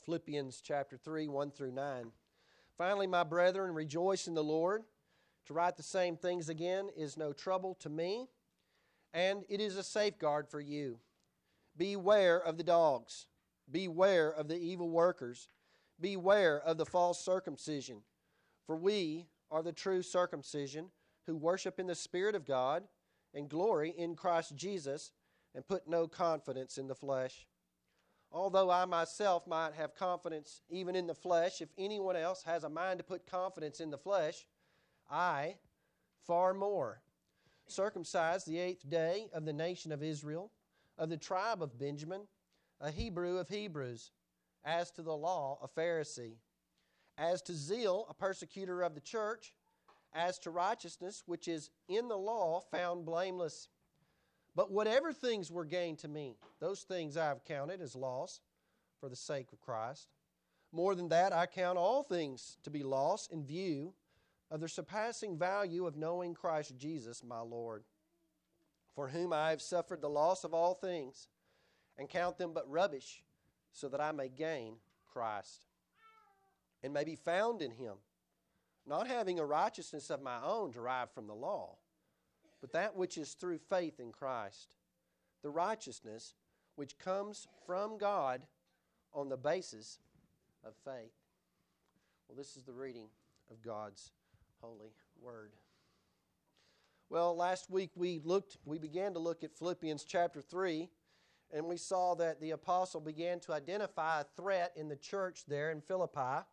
Philippians chapter 3, 1 through 9. Finally, my brethren, rejoice in the Lord. To write the same things again is no trouble to me, and it is a safeguard for you. Beware of the dogs. Beware of the evil workers. Beware of the false circumcision. For we are the true circumcision, who worship in the Spirit of God and glory in Christ Jesus, and put no confidence in the flesh. Although I myself might have confidence even in the flesh, if anyone else has a mind to put confidence in the flesh, I, far more, circumcised the 8th day of the nation of Israel, of the tribe of Benjamin, a Hebrew of Hebrews, as to the law, a Pharisee, as to zeal, a persecutor of the church, as to righteousness, which is in the law, found blameless. But whatever things were gained to me, those things I have counted as loss for the sake of Christ. More than that, I count all things to be loss in view of the surpassing value of knowing Christ Jesus, my Lord, for whom I have suffered the loss of all things, and count them but rubbish, so that I may gain Christ, and may be found in Him, not having a righteousness of my own derived from the law, but that which is through faith in Christ, the righteousness which comes from God on the basis of faith. Well, this is the reading of God's holy word. Well, last week we began to look at Philippians chapter 3, and we saw that the apostle began to identify a threat in the church there in Philippi.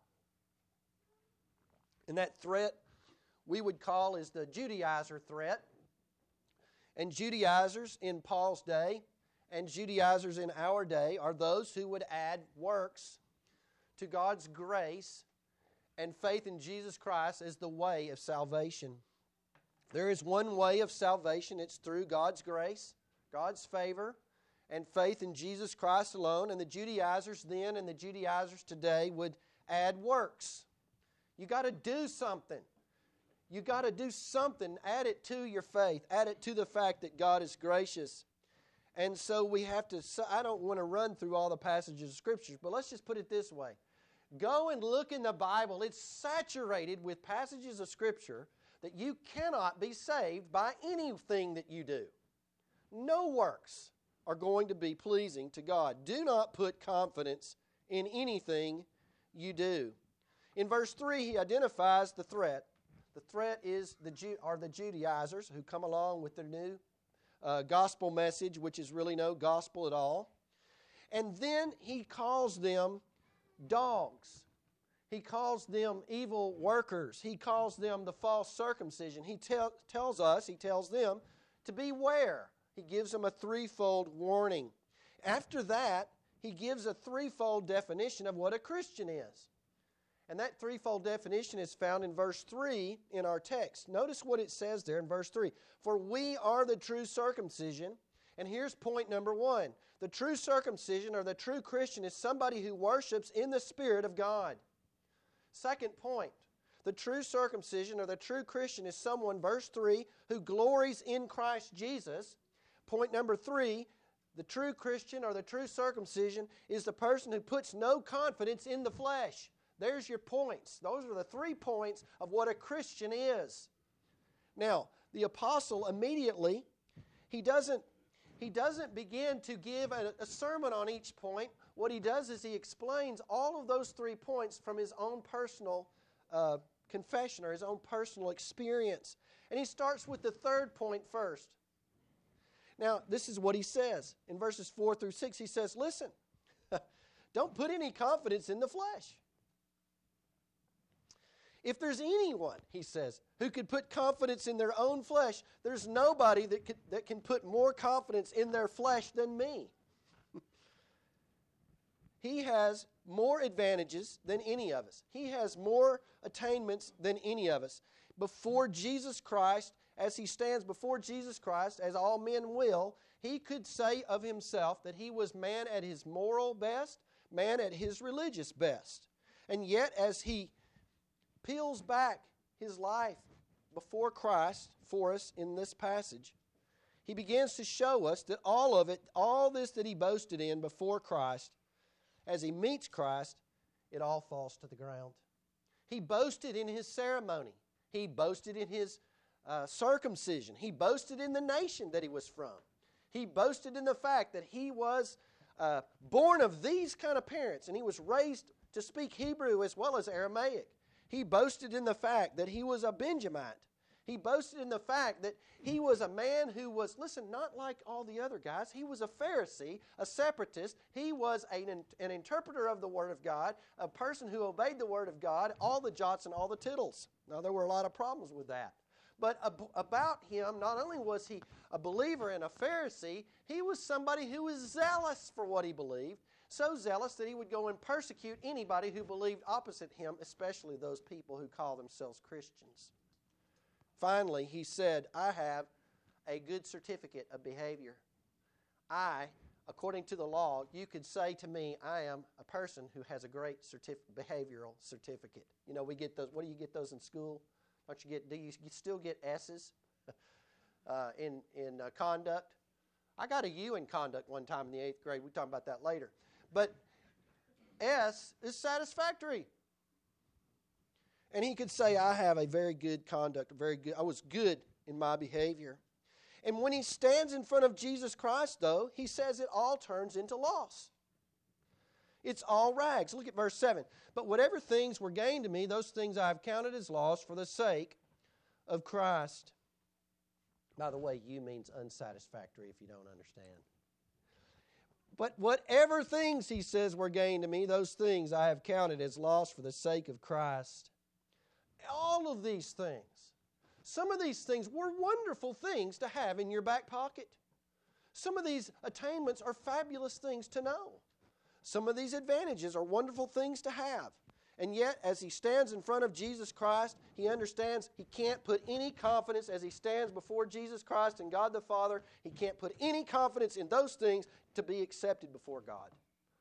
And that threat we would call is the Judaizer threat. And Judaizers in Paul's day and Judaizers in our day are those who would add works to God's grace and faith in Jesus Christ as the way of salvation. There is one way of salvation. It's through God's grace, God's favor, and faith in Jesus Christ alone. And the Judaizers then and the Judaizers today would add works. You got to do something. You got to do something. Add it to your faith. Add it to the fact that God is gracious. And so we have to, I don't want to run through all the passages of Scriptures, but let's just put it this way. Go and look in the Bible. It's saturated with passages of Scripture that you cannot be saved by anything that you do. No works are going to be pleasing to God. Do not put confidence in anything you do. In verse 3, he identifies the threat. The threat are the Judaizers who come along with their new gospel message, which is really no gospel at all. And then he calls them dogs. He calls them evil workers. He calls them the false circumcision. He tells them to beware. He gives them a threefold warning. After that, he gives a threefold definition of what a Christian is. And that threefold definition is found in verse 3 in our text. Notice what it says there in verse 3. For we are the true circumcision. And here's point number 1. The true circumcision or the true Christian is somebody who worships in the Spirit of God. Second point. The true circumcision or the true Christian is someone, verse 3, who glories in Christ Jesus. Point number 3. The true Christian or the true circumcision is the person who puts no confidence in the flesh. There's your points. Those are the 3 points of what a Christian is. Now, the apostle immediately, he doesn't begin to give a sermon on each point. What he does is he explains all of those 3 points from his own personal confession or his own personal experience. And he starts with the 3rd point first. Now, this is what he says. In verses 4 through 6, he says, listen, don't put any confidence in the flesh. If there's anyone, he says, who could put confidence in their own flesh, there's nobody that can put more confidence in their flesh than me. He has more advantages than any of us. He has more attainments than any of us. Before Jesus Christ, as he stands before Jesus Christ, as all men will, he could say of himself that he was man at his moral best, man at his religious best. And yet, as he peels back his life before Christ for us in this passage, he begins to show us that all of it, all this that he boasted in before Christ, as he meets Christ, it all falls to the ground. He boasted in his ceremony. He boasted in his circumcision. He boasted in the nation that he was from. He boasted in the fact that he was born of these kind of parents, and he was raised to speak Hebrew as well as Aramaic. He boasted in the fact that he was a Benjamite. He boasted in the fact that he was a man who was, listen, not like all the other guys. He was a Pharisee, a separatist. He was an interpreter of the Word of God, a person who obeyed the Word of God, all the jots and all the tittles. Now, there were a lot of problems with that. But about him, not only was he a believer and a Pharisee, he was somebody who was zealous for what he believed, so zealous that he would go and persecute anybody who believed opposite him, especially those people who call themselves Christians. Finally, he said, I have a good certificate of behavior. According to the law, you could say to me, I am a person who has a great behavioral certificate. You know, we get those. What do you get those in school? Do you still get S's in conduct? I got a U in conduct one time in the 8th grade. We'll talk about that later. But S is satisfactory. And he could say, I have a very good conduct, I was good in my behavior. And when he stands in front of Jesus Christ, though, he says it all turns into loss. It's all rags. Look at verse 7. But whatever things were gained to me, those things I have counted as loss for the sake of Christ. By the way, you means unsatisfactory if you don't understand. But whatever things, he says, were gained to me, those things I have counted as loss for the sake of Christ. All of these things, some of these things were wonderful things to have in your back pocket. Some of these attainments are fabulous things to know. Some of these advantages are wonderful things to have. And yet, as he stands in front of Jesus Christ, he understands he can't put any confidence as he stands before Jesus Christ and God the Father. He can't put any confidence in those things to be accepted before God.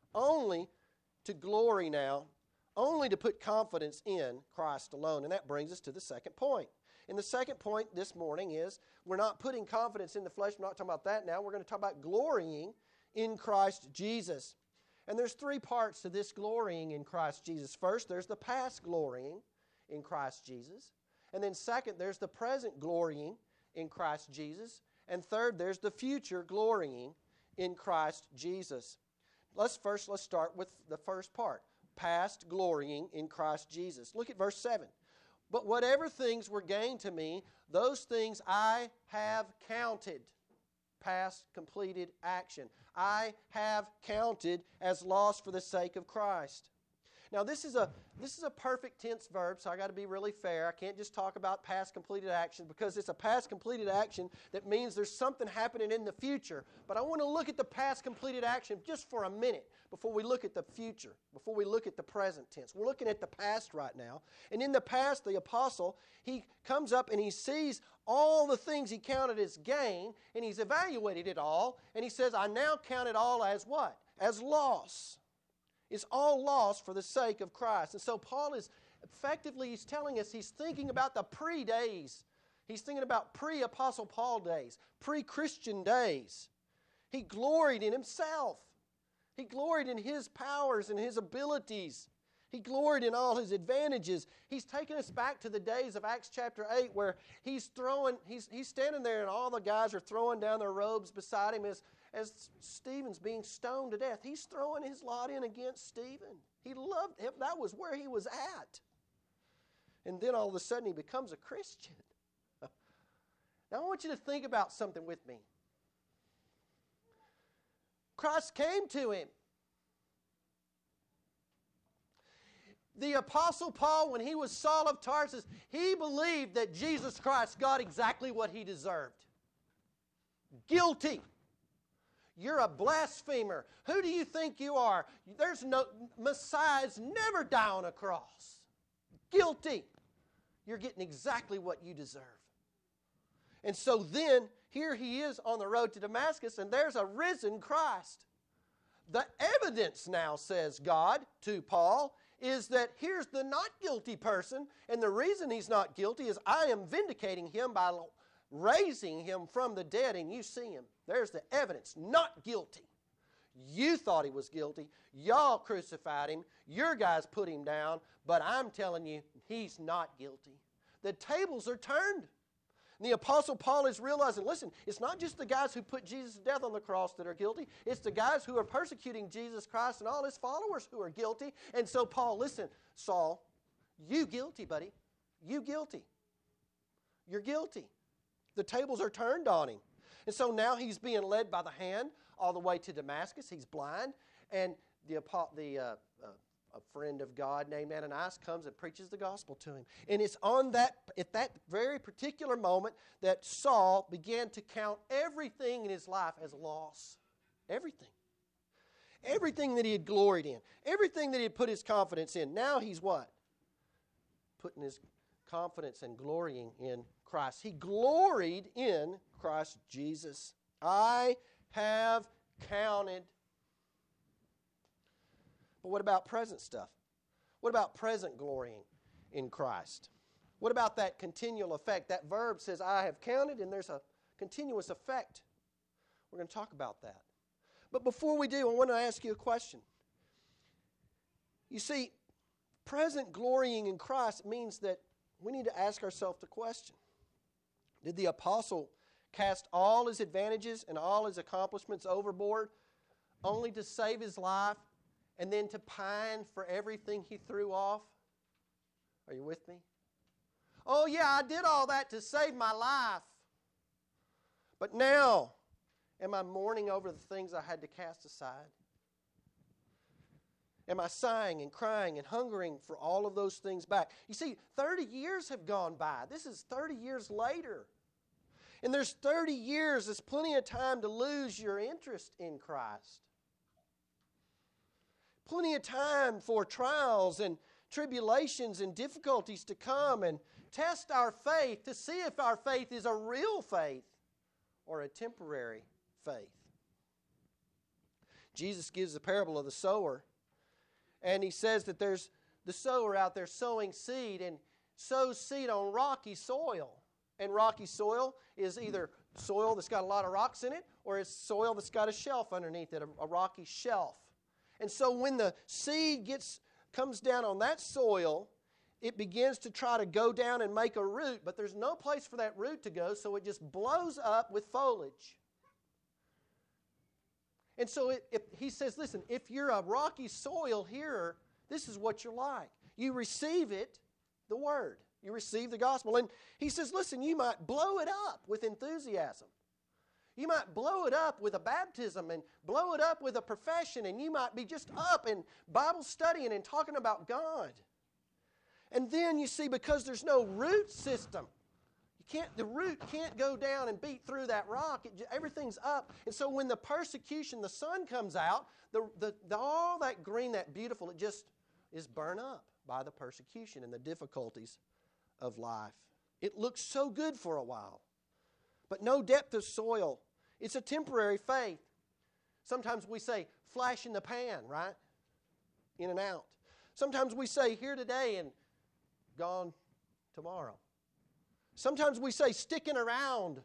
Only to glory now, only to put confidence in Christ alone. And that brings us to the second point. And the second point this morning is we're not putting confidence in the flesh. We're not talking about that now. We're going to talk about glorying in Christ Jesus. And there's three parts to this glorying in Christ Jesus. First, there's the past glorying in Christ Jesus. And then second, there's the present glorying in Christ Jesus. And third, there's the future glorying in Christ Jesus. Let's start with the first part. Past glorying in Christ Jesus. Look at verse 7. But whatever things were gained to me, those things I have counted. Past completed action. I have counted as loss for the sake of Christ. Now this is a perfect tense verb, so I got to be really fair. I can't just talk about past completed action because it's a past completed action that means there's something happening in the future. But I want to look at the past completed action just for a minute before we look at the future, before we look at the present tense. We're looking at the past right now. And in the past, the apostle, he comes up and he sees all the things he counted as gain, and he's evaluated it all, and he says, I now count it all as what? As loss. It's all lost for the sake of Christ. And so Paul is effectively, he's telling us he's thinking about the pre-days. He's thinking about pre-Apostle Paul days, pre-Christian days. He gloried in himself. He gloried in his powers and his abilities. He gloried in all his advantages. He's taken us back to the days of Acts chapter 8 where he's standing there and all the guys are throwing down their robes beside him as Stephen's being stoned to death. He's throwing his lot in against Stephen. He loved him. That was where he was at. And then all of a sudden he becomes a Christian. Now I want you to think about something with me. Christ came to him. The Apostle Paul, when he was Saul of Tarsus, he believed that Jesus Christ got exactly what he deserved. Guilty. You're a blasphemer. Who do you think you are? There's no Messiahs never die on a cross. Guilty. You're getting exactly what you deserve. And so then, here he is on the road to Damascus, and there's a risen Christ. The evidence now, says God to Paul, is that here's the not guilty person, and the reason he's not guilty is I am vindicating him by raising him from the dead, and you see him. There's the evidence. Not guilty. You thought he was guilty. Y'all crucified him. Your guys put him down. But I'm telling you, he's not guilty. The tables are turned. And the Apostle Paul is realizing, listen, it's not just the guys who put Jesus to death on the cross that are guilty. It's the guys who are persecuting Jesus Christ and all his followers who are guilty. And so Paul, listen, Saul, you guilty, buddy. You guilty. You're guilty. The tables are turned on him. And so now he's being led by the hand all the way to Damascus. He's blind. And a friend of God named Ananias comes and preaches the gospel to him. And it's at that very particular moment that Saul began to count everything in his life as loss. Everything. Everything that he had gloried in. Everything that he had put his confidence in. Now he's what? Putting his confidence and glorying in Christ. He gloried in Christ Jesus. I have counted. But what about present stuff? What about present glorying in Christ? What about that continual effect? That verb says, I have counted, and there's a continuous effect. We're going to talk about that. But before we do, I want to ask you a question. You see, present glorying in Christ means that we need to ask ourselves the question. Did the apostle cast all his advantages and all his accomplishments overboard only to save his life and then to pine for everything he threw off? Are you with me? Oh yeah, I did all that to save my life. But now, am I mourning over the things I had to cast aside? Am I sighing and crying and hungering for all of those things back? You see, 30 years have gone by. This is 30 years later. And there's 30 years, there's plenty of time to lose your interest in Christ. Plenty of time for trials and tribulations and difficulties to come and test our faith to see if our faith is a real faith or a temporary faith. Jesus gives the parable of the sower, and he says that there's the sower out there sowing seed and sows seed on rocky soil. And rocky soil is either soil that's got a lot of rocks in it, or it's soil that's got a shelf underneath it, a rocky shelf. And so when the seed comes down on that soil, it begins to try to go down and make a root, but there's no place for that root to go, so it just blows up with foliage. And so he says, listen, if you're a rocky soil hearer, this is what you're like. You receive it, the Word. You receive the gospel. And he says, listen, you might blow it up with enthusiasm. You might blow it up with a baptism and blow it up with a profession, and you might be just up in Bible studying and talking about God. And then you see, because there's no root system, the root can't go down and beat through that rock. Everything's up. And so when the persecution, the sun comes out, all that green, that beautiful, it just is burned up by the persecution and the difficulties of life. It looks so good for a while, but no depth of soil. It's a temporary faith. Sometimes we say flash in the pan, right? In and out. Sometimes we say here today and gone tomorrow. Sometimes we say sticking around,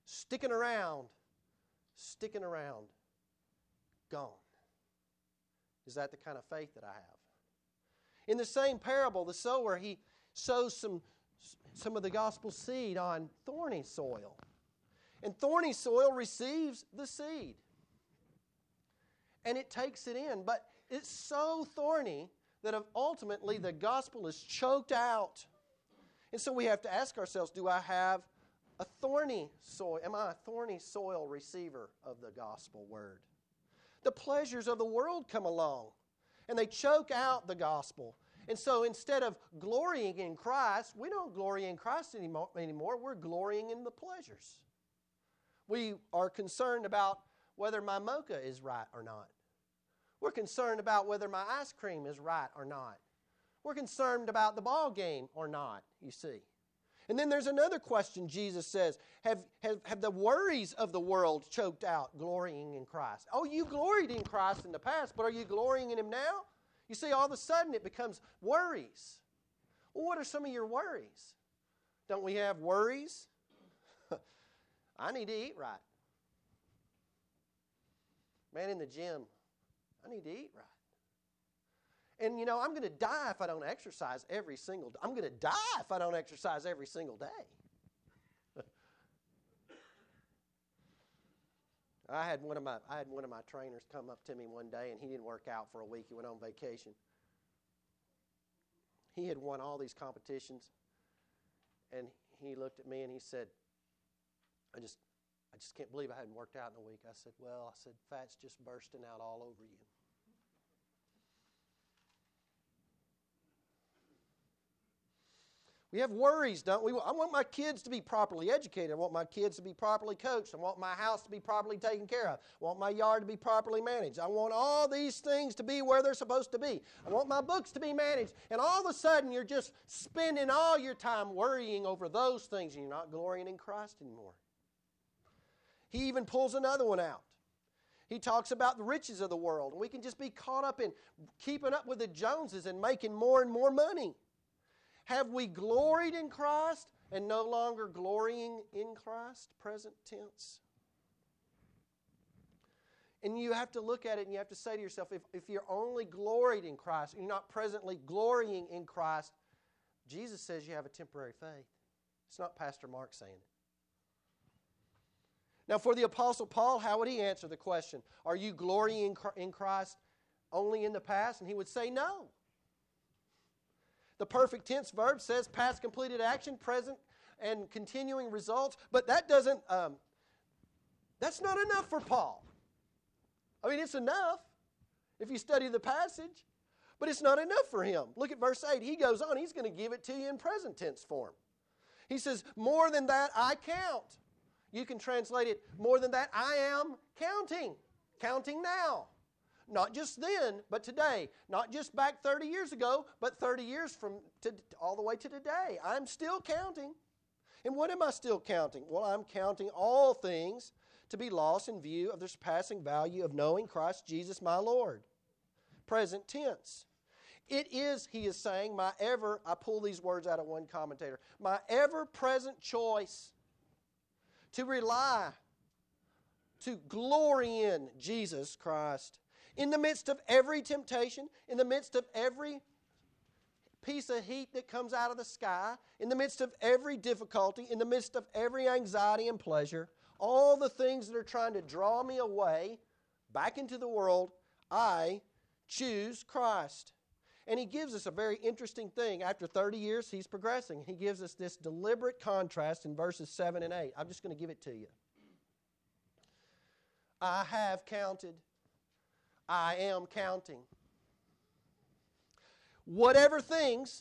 gone. Is that the kind of faith that I have? In the same parable, the sower, he sows some of the gospel seed on thorny soil. And thorny soil receives the seed. And it takes it in. But it's so thorny that ultimately the gospel is choked out. And so we have to ask ourselves, do I have a thorny soil? Am I a thorny soil receiver of the gospel word? The pleasures of the world come along, and they choke out the gospel. And so instead of glorying in Christ, we don't glory in Christ anymore. We're glorying in the pleasures. We are concerned about whether my mocha is right or not. We're concerned about whether my ice cream is right or not. We're concerned about the ball game or not, you see. And then there's another question Jesus says, have the worries of the world choked out glorying in Christ? Oh, you gloried in Christ in the past, but are you glorying in Him now? You see, all of a sudden it becomes worries. Well, what are some of your worries? Don't we have worries? I need to eat right. Man, in the gym I need to eat right. And, I'm going to die if I don't exercise every single day. I'm going to die if I don't exercise every single day. I had one of my trainers come up to me one day, and he didn't work out for a week. He went on vacation. He had won all these competitions, and he looked at me and he said, I just can't believe I hadn't worked out in a week. I said, fat's just bursting out all over you. We have worries, don't we? I want my kids to be properly educated. I want my kids to be properly coached. I want my house to be properly taken care of. I want my yard to be properly managed. I want all these things to be where they're supposed to be. I want my books to be managed. And all of a sudden, you're just spending all your time worrying over those things, and you're not glorying in Christ anymore. He even pulls another one out. He talks about the riches of the world. And we can just be caught up in keeping up with the Joneses and making more and more money. Have we gloried in Christ and no longer glorying in Christ? Present tense. And you have to look at it and you have to say to yourself, if you're only gloried in Christ, and you're not presently glorying in Christ, Jesus says you have a temporary faith. It's not Pastor Mark saying it. Now for the Apostle Paul, how would he answer the question? Are you glorying in Christ only in the past? And he would say no. The perfect tense verb says past completed action, present and continuing results. But that doesn't, that's not enough for Paul. I mean, it's enough if you study the passage, but it's not enough for him. Look at verse 8. He goes on, he's going to give it to you in present tense form. He says, more than that I count. You can translate it, more than that I am counting. Counting now. Not just then, but today. Not just back 30 years ago, but 30 years from all the way to today. I'm still counting. And what am I still counting? Well, I'm counting all things to be lost in view of the surpassing value of knowing Christ Jesus my Lord. Present tense. It is, he is saying, I pull these words out of one commentator, my ever-present choice to rely, to glory in Jesus Christ. In the midst of every temptation, in the midst of every piece of heat that comes out of the sky, in the midst of every difficulty, in the midst of every anxiety and pleasure, all the things that are trying to draw me away back into the world, I choose Christ. And he gives us a very interesting thing. After 30 years, he's progressing. He gives us this deliberate contrast in verses 7 and 8. I'm just going to give it to you. I have counted. I am counting. Whatever things,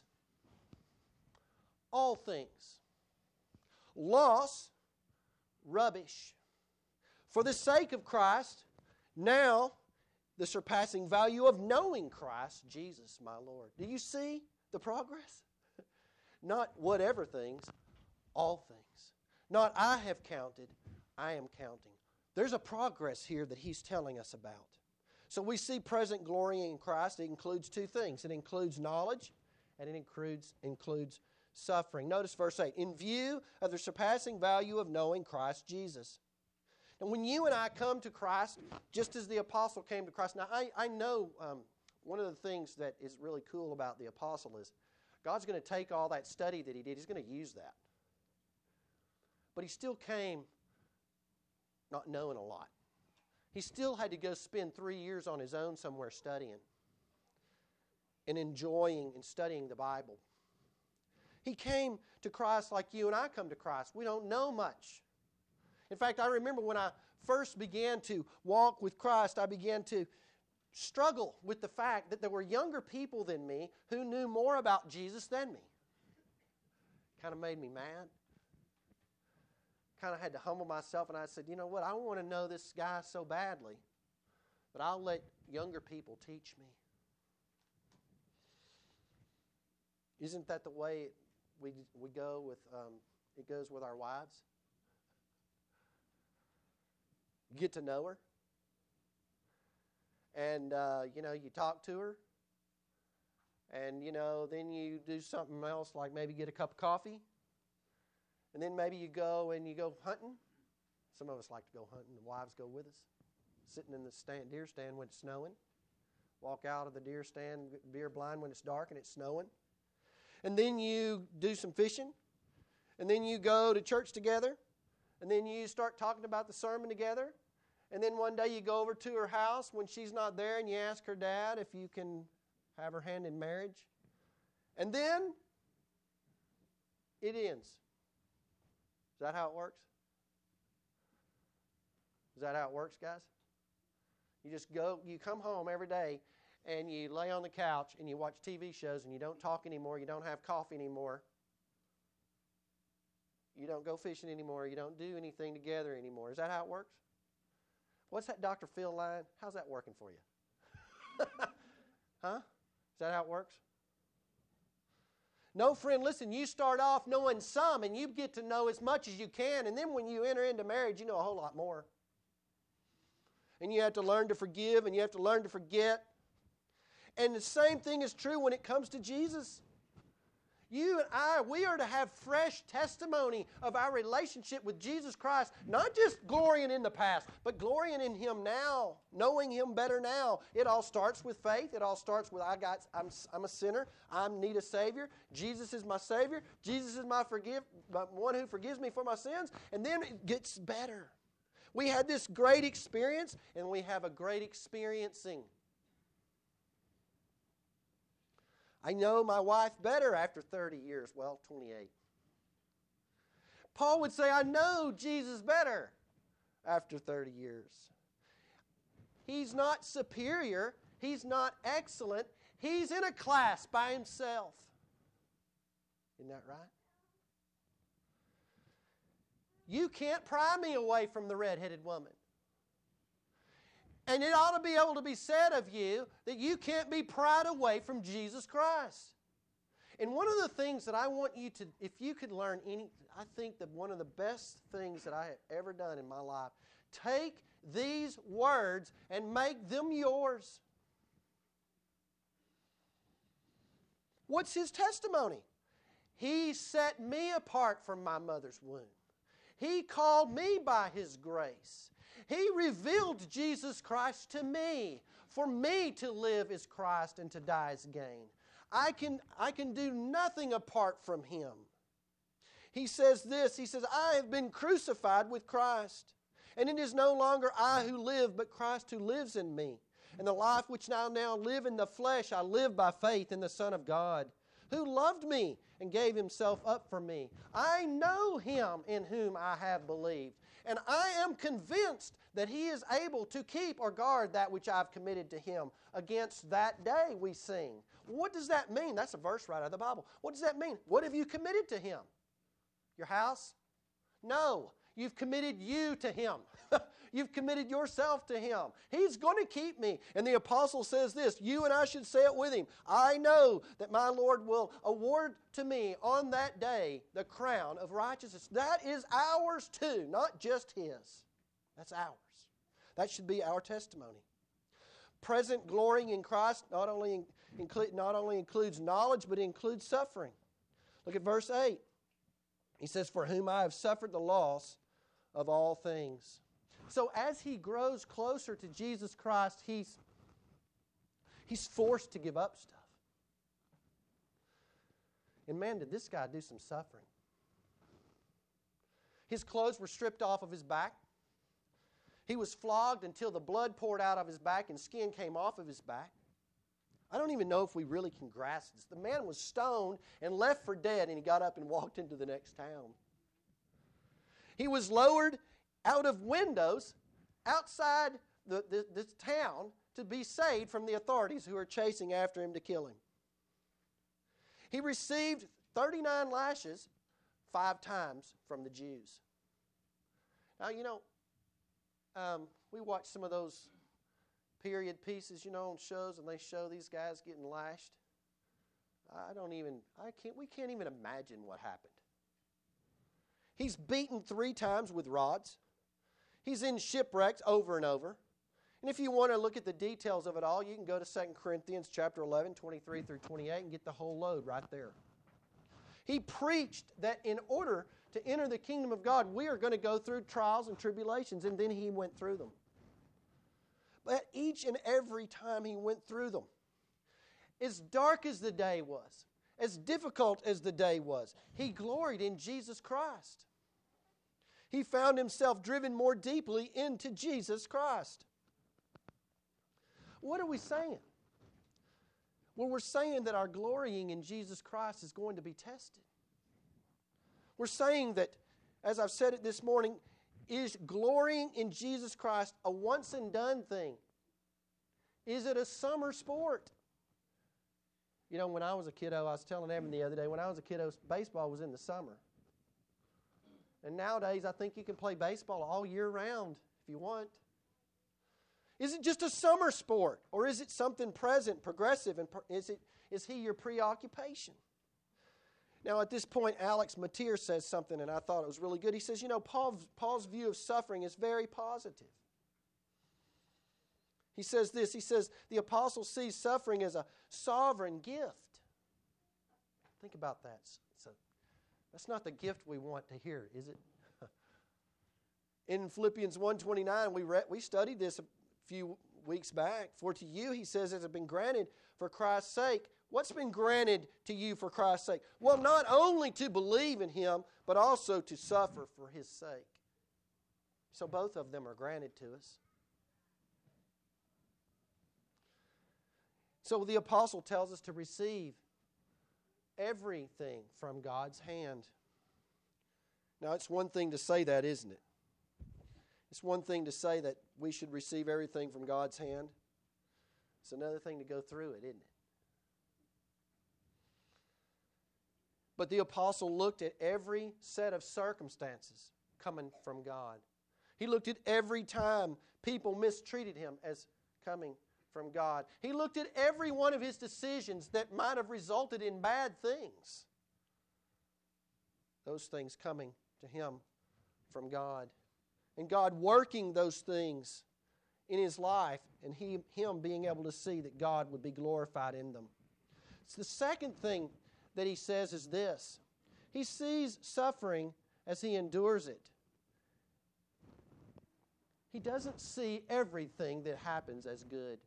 all things. Loss, rubbish. For the sake of Christ, now the surpassing value of knowing Christ, Jesus my Lord. Do you see the progress? Not whatever things, all things. Not I have counted, I am counting. There's a progress here that he's telling us about. So we see present glory in Christ. It includes two things. It includes knowledge and it includes suffering. Notice verse 8. In view of the surpassing value of knowing Christ Jesus. And when you and I come to Christ, just as the apostle came to Christ. Now I know one of the things that is really cool about the apostle is God's going to take all that study that he did. He's going to use that. But he still came not knowing a lot. He still had to go spend 3 years on his own somewhere studying and enjoying and studying the Bible. He came to Christ like you and I come to Christ. We don't know much. In fact, I remember when I first began to walk with Christ, I began to struggle with the fact that there were younger people than me who knew more about Jesus than me. Kind of made me mad. Kind of had to humble myself, and I said, you know what, I want to know this guy so badly, but I'll let younger people teach me. Isn't that the way we go with, it goes with our wives? You get to know her, and, you talk to her, and, then you do something else, like maybe get a cup of coffee. And then maybe you go hunting. Some of us like to go hunting. The wives go with us. Sitting in the deer stand when it's snowing. walk out of the deer stand, deer blind when it's dark and it's snowing. And then you do some fishing. And then you go to church together. And then you start talking about the sermon together. And then one day you go over to her house when she's not there and you ask her dad if you can have her hand in marriage. And then it ends. Is that how it works? Is that how it works, guys? You just go, you come home every day and you lay on the couch and you watch TV shows and you don't talk anymore, you don't have coffee anymore. You don't go fishing anymore, you don't do anything together anymore. Is that how it works? What's that Dr. Phil line? How's that working for you? Huh? Is that how it works? No, friend, listen, you start off knowing some and you get to know as much as you can, and then when you enter into marriage, you know a whole lot more. And you have to learn to forgive and you have to learn to forget. And the same thing is true when it comes to Jesus. You and I, we are to have fresh testimony of our relationship with Jesus Christ, not just glorying in the past, but glorying in Him now, knowing Him better now. It all starts with faith. It all starts with I'm a sinner. I need a Savior. Jesus is my Savior. Jesus is my one who forgives me for my sins. And then it gets better. We had this great experience, and we have a great experiencing. I know my wife better after 30 years. Well, 28. Paul would say, I know Jesus better after 30 years. He's not superior. He's not excellent. He's in a class by himself. Isn't that right? You can't pry me away from the red-headed woman. And it ought to be able to be said of you that you can't be pried away from Jesus Christ. And one of the things that I want you to, if you could learn I think that one of the best things that I have ever done in my life, take these words and make them yours. What's his testimony? He set me apart from my mother's womb. He called me by His grace. He revealed Jesus Christ to me. For me to live is Christ and to die is gain. I can do nothing apart from Him. He says this, he says, I have been crucified with Christ. And it is no longer I who live, but Christ who lives in me. And the life which I now live in the flesh, I live by faith in the Son of God, who loved me and gave Himself up for me. I know Him in whom I have believed, and I am convinced that He is able to keep or guard that which I have committed to Him against that day, we sing. What does that mean? That's a verse right out of the Bible. What does that mean? What have you committed to Him? Your house? No. You've committed you to Him. You've committed yourself to Him. He's going to keep me. And the apostle says this, you and I should say it with him. I know that my Lord will award to me on that day the crown of righteousness. That is ours too, not just His. That's ours. That should be our testimony. Present glorying in Christ not only includes knowledge, but includes suffering. Look at verse 8. He says, for whom I have suffered the loss of all things. So as he grows closer to Jesus Christ, he's forced to give up stuff. And man, did this guy do some suffering. His clothes were stripped off of his back. He was flogged until the blood poured out of his back and skin came off of his back. I don't even know if we really can grasp this. The man was stoned and left for dead, and he got up and walked into the next town. He was lowered out of windows outside this town to be saved from the authorities who are chasing after him to kill him. He received 39 lashes 5 times from the Jews. Now, we watch some of those period pieces, on shows, and they show these guys getting lashed. We can't even imagine what happened. He's beaten 3 times with rods. He's in shipwrecks over and over. And if you want to look at the details of it all, you can go to 2 Corinthians chapter 11, 23 through 28 and get the whole load right there. He preached that in order to enter the kingdom of God, we are going to go through trials and tribulations, and then he went through them. But each and every time he went through them, as dark as the day was, as difficult as the day was, he gloried in Jesus Christ. He found himself driven more deeply into Jesus Christ. What are we saying? Well, we're saying that our glorying in Jesus Christ is going to be tested. We're saying that, as I've said it this morning, is glorying in Jesus Christ a once and done thing? Is it a summer sport? You know, when I was a kiddo, I was telling Evan the other day, when I was a kiddo, baseball was in the summer. And nowadays, I think you can play baseball all year round if you want. Is it just a summer sport? Or is it something present, progressive? And is he your preoccupation? Now, at this point, Alex Mateer says something, and I thought it was really good. He says, you know, Paul's view of suffering is very positive. He says this, he says, the apostle sees suffering as a sovereign gift. Think about that. So, that's not the gift we want to hear, is it? In Philippians 1:29, we studied this a few weeks back. For to you, he says, it has been granted for Christ's sake. What's been granted to you for Christ's sake? Well, not only to believe in him, but also to suffer for his sake. So both of them are granted to us. So the apostle tells us to receive everything from God's hand. Now, it's one thing to say that, isn't it? It's one thing to say that we should receive everything from God's hand. It's another thing to go through it, isn't it? But the apostle looked at every set of circumstances coming from God. He looked at every time people mistreated him as coming from God. He looked at every one of his decisions that might have resulted in bad things. Those things coming to him from God. And God working those things in his life, and him being able to see that God would be glorified in them. So the second thing that he says is this. He sees suffering as he endures it. He doesn't see everything that happens as good.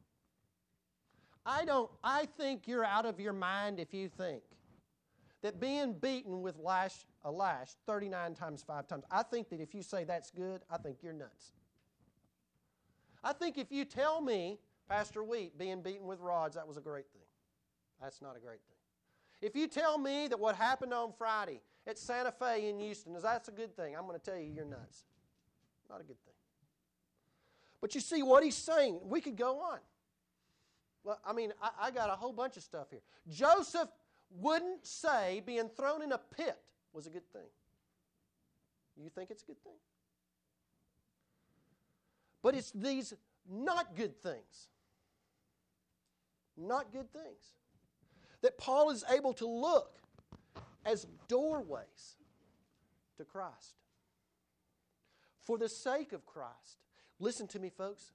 I think you're out of your mind if you think that being beaten with a lash 39 times 5 times, I think that if you say that's good, I think you're nuts. I think if you tell me, Pastor Wheat, being beaten with rods, that was a great thing. That's not a great thing. If you tell me that what happened on Friday at Santa Fe in Houston is that's a good thing, I'm going to tell you you're nuts. Not a good thing. But you see what he's saying. We could go on. Well, I mean, I got a whole bunch of stuff here. Joseph wouldn't say being thrown in a pit was a good thing. You think it's a good thing? But it's these not good things. Not good things. That Paul is able to look as doorways to Christ. For the sake of Christ. Listen to me, folks.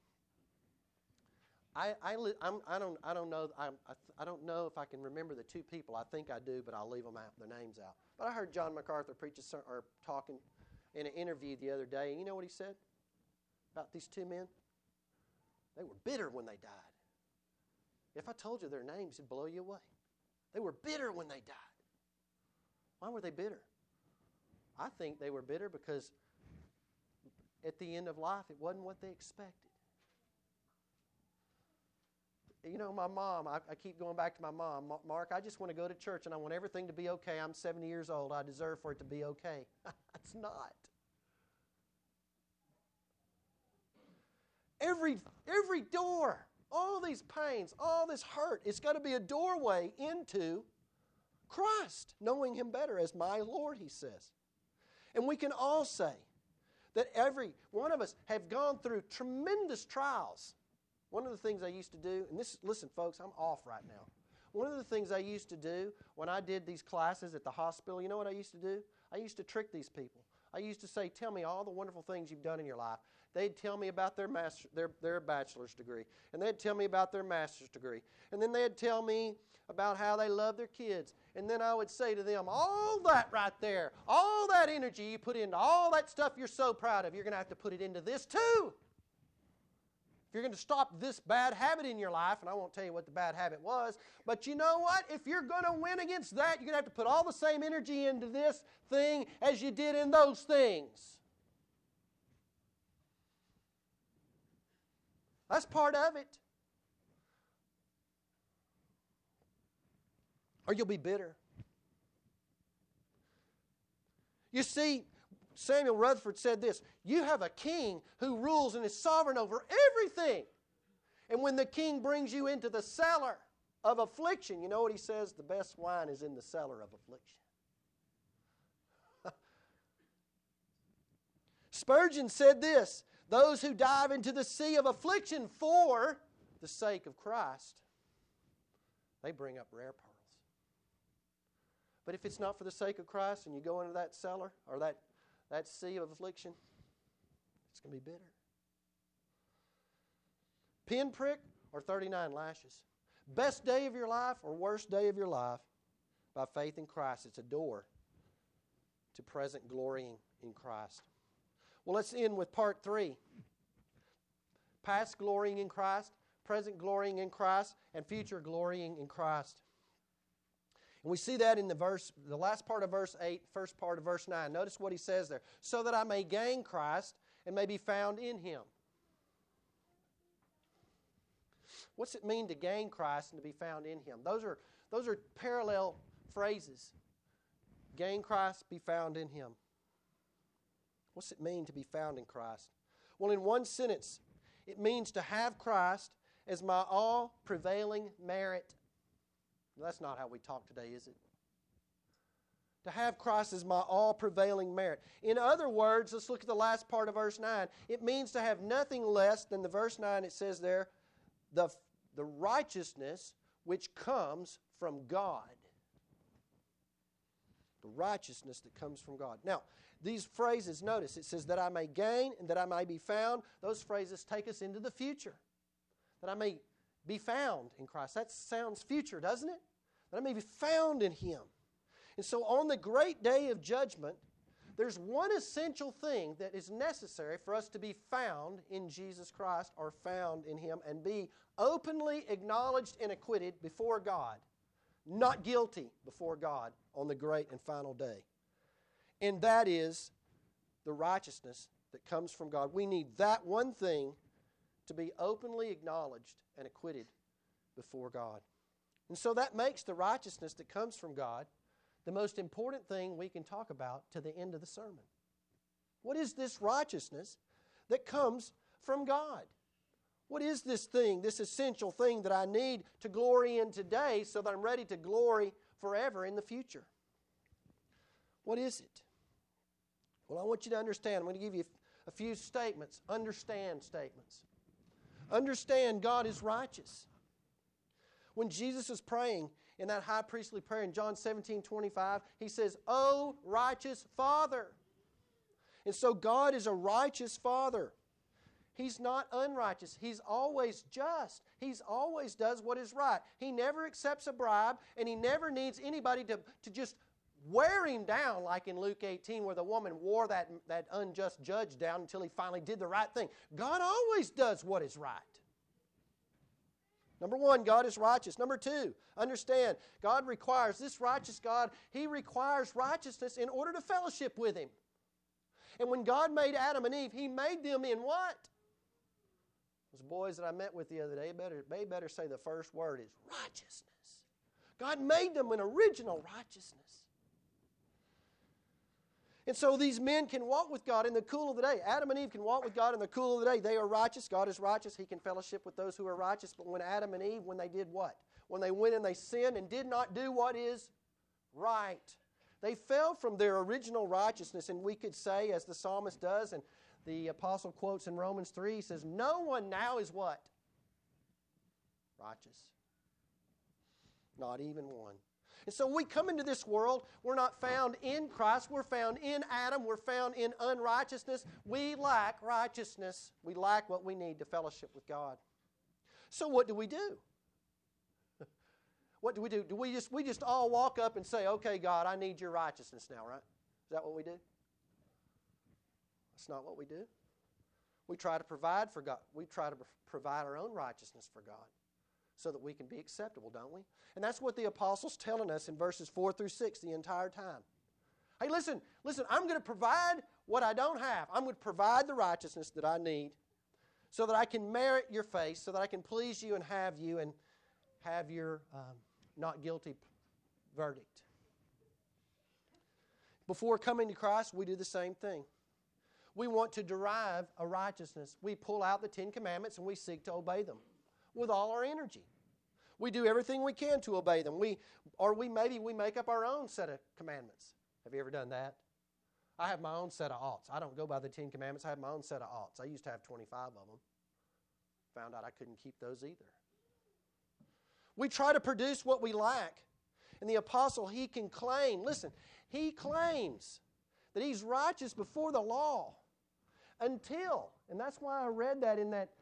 I don't know if I can remember the two people. I think I do, but I'll leave them out, their names out. But I heard John MacArthur talking in an interview the other day, and you know what he said about these two men? They were bitter when they died. If I told you their names, it'd blow you away. They were bitter when they died. Why were they bitter? I think they were bitter because at the end of life, it wasn't what they expected. You know, my mom, I keep going back to my mom. Mark, I just want to go to church and I want everything to be okay. I'm 70 years old. I deserve for it to be okay. It's not. Every door, all these pains, all this hurt, it's got to be a doorway into Christ, knowing Him better as my Lord, he says. And we can all say that every one of us have gone through tremendous trials. One of the things I used to do, and listen folks, I'm off right now. One of the things I used to do when I did these classes at the hospital, you know what I used to do? I used to trick these people. I used to say, tell me all the wonderful things you've done in your life. They'd tell me about their bachelor's degree, and they'd tell me about their master's degree, and then they'd tell me about how they love their kids, and then I would say to them, all that right there, all that energy you put into all that stuff you're so proud of, you're going to have to put it into this too. If you're going to stop this bad habit in your life, and I won't tell you what the bad habit was, but you know what? If you're going to win against that, you're going to have to put all the same energy into this thing as you did in those things. That's part of it. Or you'll be bitter. You see, Samuel Rutherford said this, you have a king who rules and is sovereign over everything. And when the king brings you into the cellar of affliction, you know what he says? The best wine is in the cellar of affliction. Spurgeon said this, those who dive into the sea of affliction for the sake of Christ, they bring up rare pearls. But if it's not for the sake of Christ and you go into that cellar or that sea of affliction, it's going to be bitter. Pinprick or 39 lashes. Best day of your life or worst day of your life, by faith in Christ. It's a door to present glorying in Christ. Well, let's end with part 3. Past glorying in Christ, present glorying in Christ, and future glorying in Christ. And we see that in the last part of verse 8, first part of verse 9. Notice what he says there. So that I may gain Christ and may be found in Him. What's it mean to gain Christ and to be found in Him? Those are parallel phrases. Gain Christ, be found in Him. What's it mean to be found in Christ? Well, in one sentence, it means to have Christ as my all-prevailing merit. That's not how we talk today, is it? To have Christ as my all-prevailing merit. In other words, let's look at the last part of verse 9. It means to have nothing less than the verse 9, it says there, the righteousness which comes from God. The righteousness that comes from God. Now, these phrases, notice, it says that I may gain and that I may be found. Those phrases take us into the future. That I may be found in Christ. That sounds future, doesn't it? That I may be found in Him. And so on the great day of judgment, there's one essential thing that is necessary for us to be found in Jesus Christ or found in Him and be openly acknowledged and acquitted before God. Not guilty before God on the great and final day. And that is the righteousness that comes from God. We need that one thing to be openly acknowledged and acquitted before God. And so that makes the righteousness that comes from God the most important thing we can talk about to the end of the sermon. What is this righteousness that comes from God? What is this thing, this essential thing that I need to glory in today so that I'm ready to glory forever in the future? What is it? Well, I want you to understand. I'm going to give you a few statements, understand statements. Understand God is righteous. When Jesus is praying in that high priestly prayer in John 17:25, He says, "O righteous Father." And so God is a righteous Father. He's not unrighteous. He's always just. He always does what is right. He never accepts a bribe, and He never needs anybody to just wear Him down like in Luke 18 where the woman wore that unjust judge down until he finally did the right thing. God always does what is right. Number one, God is righteous. Number two, understand, God requires, this righteous God, He requires righteousness in order to fellowship with Him. And when God made Adam and Eve, He made them in what? Those boys that I met with the other day, they better say the first word is righteousness. God made them in original righteousness. And so these men can walk with God in the cool of the day. Adam and Eve can walk with God in the cool of the day. They are righteous. God is righteous. He can fellowship with those who are righteous. But when Adam and Eve, when they did what? When they went and they sinned and did not do what is right. They fell from their original righteousness. And we could say, as the psalmist does, and the apostle quotes in Romans 3, he says, no one now is what? Righteous. Not even one. And so we come into this world, we're not found in Christ, we're found in Adam, we're found in unrighteousness. We lack righteousness. We lack what we need to fellowship with God. So what do we do? What do we do? We just all walk up and say, okay, God, I need your righteousness now, right? Is that what we do? That's not what we do. We try to provide for God. We try to provide our own righteousness for God so that we can be acceptable, don't we? And that's what the apostle's telling us in verses 4 through 6 the entire time. Hey, listen, I'm going to provide what I don't have. I'm going to provide the righteousness that I need so that I can merit your face, so that I can please you and have your not guilty verdict. Before coming to Christ, we do the same thing. We want to derive a righteousness. We pull out the 10 Commandments and we seek to obey them with all our energy. We do everything we can to obey them. Maybe we make up our own set of commandments. Have you ever done that? I have my own set of oughts. I don't go by the 10 Commandments. I have my own set of oughts. I used to have 25 of them. Found out I couldn't keep those either. We try to produce what we lack. And the apostle, he can claim, listen, he claims that he's righteous before the law until, and that's why I read that in that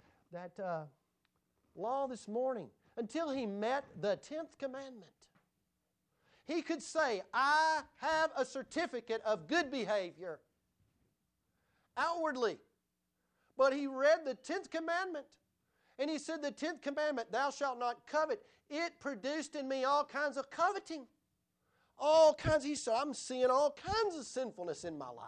law this morning, until he met the 10th commandment. He could say, I have a certificate of good behavior outwardly. But he read the 10th commandment. And he said, the 10th commandment, thou shalt not covet. It produced in me all kinds of coveting. All kinds. He said, I'm seeing all kinds of sinfulness in my life.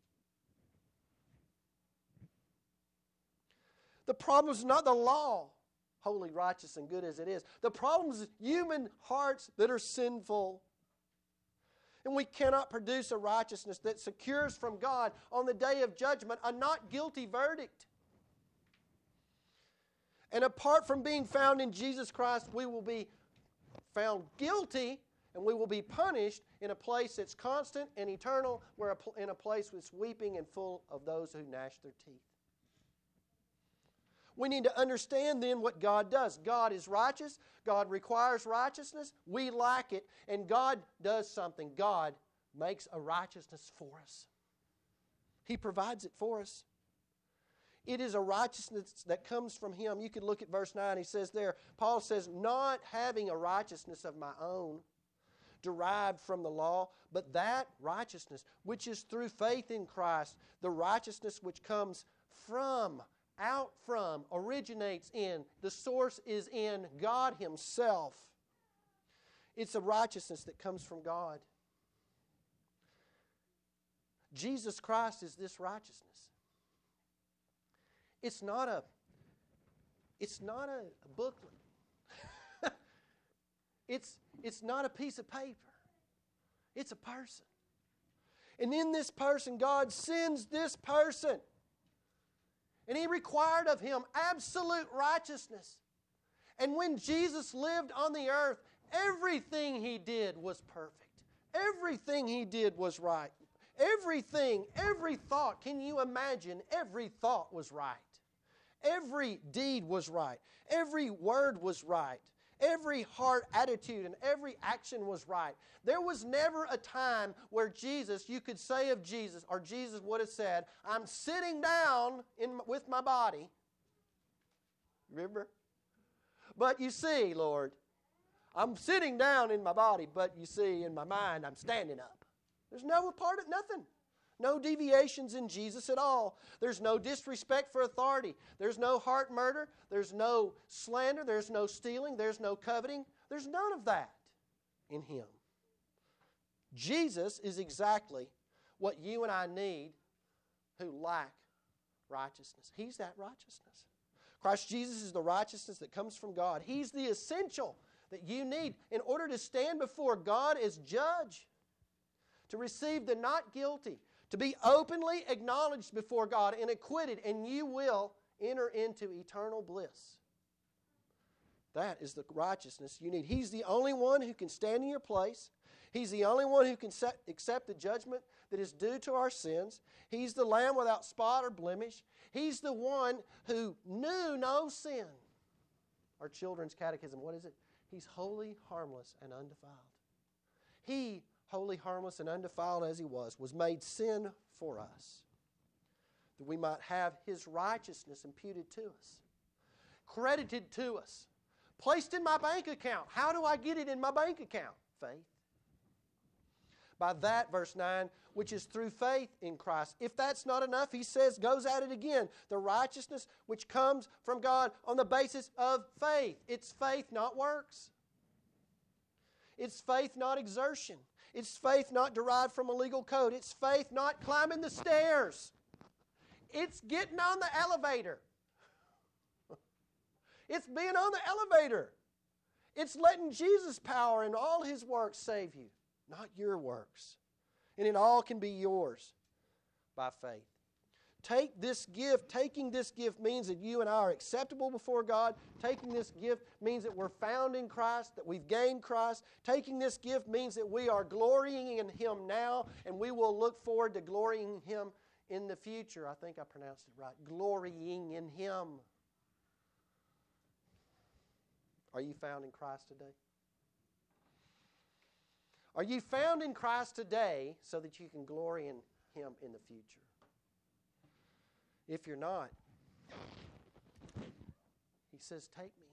The problem is not the law, holy, righteous, and good as it is. The problem is human hearts that are sinful. And we cannot produce a righteousness that secures from God on the day of judgment a not guilty verdict. And apart from being found in Jesus Christ, we will be found guilty and we will be punished in a place that's constant and eternal, in a place that's weeping and full of those who gnash their teeth. We need to understand then what God does. God is righteous. God requires righteousness. We lack it. And God does something. God makes a righteousness for us. He provides it for us. It is a righteousness that comes from Him. You can look at verse 9. He says there, Paul says, not having a righteousness of my own derived from the law, but that righteousness which is through faith in Christ, the righteousness which comes from, out from, originates in, the source is in God Himself. It's a righteousness that comes from God. Jesus Christ is this righteousness. It's not a booklet. It's not a piece of paper. It's a person. And in this person, God sends this person. And He required of him absolute righteousness. And when Jesus lived on the earth, everything He did was perfect. Everything He did was right. Everything, every thought, can you imagine? Every thought was right. Every deed was right. Every word was right. Every heart attitude and every action was right. There was never a time where you could say of Jesus, or Jesus would have said, I'm sitting down with my body. Remember? But you see, Lord, I'm sitting down in my body, but you see, in my mind, I'm standing up. There's no part of nothing. No deviations in Jesus at all. There's no disrespect for authority. There's no heart murder. There's no slander. There's no stealing. There's no coveting. There's none of that in Him. Jesus is exactly what you and I need who lack righteousness. He's that righteousness. Christ Jesus is the righteousness that comes from God. He's the essential that you need in order to stand before God as judge, to receive the not guilty, to be openly acknowledged before God and acquitted, and you will enter into eternal bliss. That is the righteousness you need. He's the only one who can stand in your place. He's the only one who can accept the judgment that is due to our sins. He's the Lamb without spot or blemish. He's the one who knew no sin. Our children's catechism, what is it? He's holy, harmless, and undefiled. He, holy, harmless, and undefiled as He was made sin for us, that we might have His righteousness imputed to us, credited to us, placed in my bank account. How do I get it in my bank account? Faith. By that, verse 9, which is through faith in Christ. If that's not enough, he says, goes at it again. The righteousness which comes from God on the basis of faith. It's faith, not works. It's faith, not exertion. It's faith not derived from a legal code. It's faith not climbing the stairs. It's getting on the elevator. It's being on the elevator. It's letting Jesus' power and all His works save you, not your works. And it all can be yours by faith. Take this gift. Taking this gift means that you and I are acceptable before God. Taking this gift means that we're found in Christ, that we've gained Christ. Taking this gift means that we are glorying in Him now, and we will look forward to glorying in Him in the future. I think I pronounced it right. Glorying in Him. Are you found in Christ today? Are you found in Christ today so that you can glory in Him in the future? If you're not, He says, take me.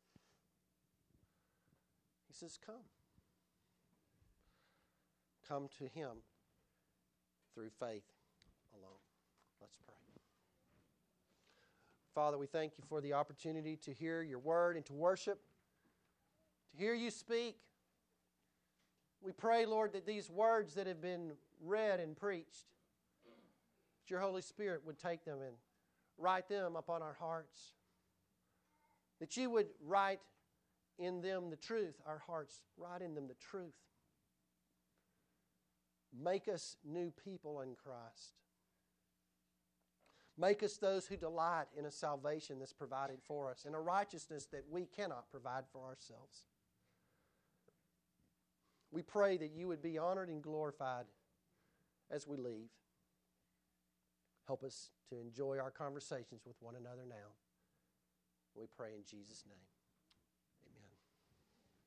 He says, come. Come to Him through faith alone. Let's pray. Father, we thank You for the opportunity to hear Your word and to worship, to hear You speak. We pray, Lord, that these words that have been read and preached, that Your Holy Spirit would take them and write them upon our hearts. That You would write in them the truth, our hearts, write in them the truth. Make us new people in Christ. Make us those who delight in a salvation that's provided for us, in a righteousness that we cannot provide for ourselves. We pray that You would be honored and glorified as we leave. Help us to enjoy our conversations with one another now. We pray in Jesus' name.